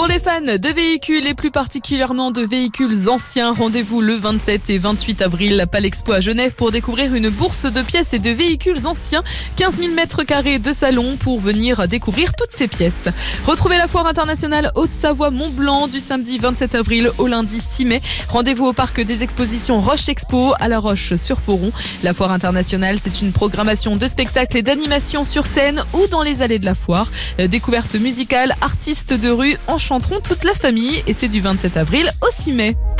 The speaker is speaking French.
Pour les fans de véhicules et plus particulièrement de véhicules anciens, rendez-vous le 27 et 28 avril à Palexpo à Genève pour découvrir une bourse de pièces et de véhicules anciens. 15 000 mètres carrés de salon pour venir découvrir toutes ces pièces. Retrouvez la foire internationale Haute-Savoie Mont-Blanc du samedi 27 avril au lundi 6 mai. Rendez-vous au parc des expositions Roche Expo à La Roche-sur-Foron. La foire internationale, c'est une programmation de spectacles et d'animations sur scène ou dans les allées de la foire. Découvertes musicales, artistes de rue enchanteront toute la famille et c'est du 27 avril au 6 mai.